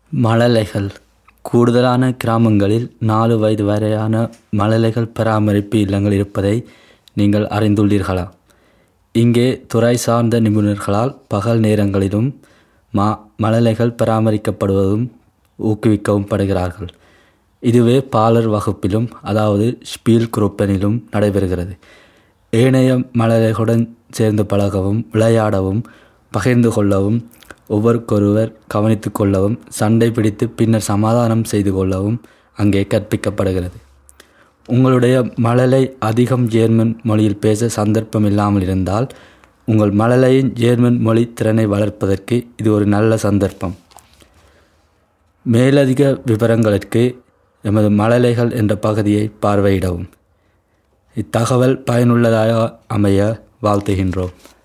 மழலைகள் கூடுதலான கிராமங்களில் 4 வயது வரையான மழலைகள் பராமரிப்பு இல்லங்கள் இருப்பதை நீங்கள் அறிந்துள்ளீர்களா? இங்கே துறை சார்ந்த நிபுணர்களால் பகல் நேரங்களிலும் மழலைகள் பராமரிக்கப்படுவதும் ஊக்குவிக்கவும் படுகிறார்கள். இதுவே பாலர் வகுப்பிலும், அதாவது ஸ்பீல் குரூப்பனிலும் நடைபெறுகிறது. ஏனைய மழலைகளுடன் சேர்ந்து பழகவும், விளையாடவும், பகிர்ந்து கொள்ளவும், ஒவ்வொருக்கொருவர் கவனித்து கொள்ளவும், சண்டை பிடித்து பின்னர் சமாதானம் செய்து கொள்ளவும் அங்கே கற்பிக்கப்படுகிறது. உங்களுடைய மழலை அதிகம் ஜேர்மன் மொழியில் பேச சந்தர்ப்பம் இல்லாமல் இருந்தால், உங்கள் மழலையின் ஜேர்மன் மொழி திறனை வளர்ப்பதற்கு இது ஒரு நல்ல சந்தர்ப்பம். மேலதிக விவரங்களுக்கு எமது மழலைகள் என்ற பகுதியை பார்வையிடவும். இத்தகவல் பயனுள்ளதாக அமைய வாழ்த்துகின்றோம்.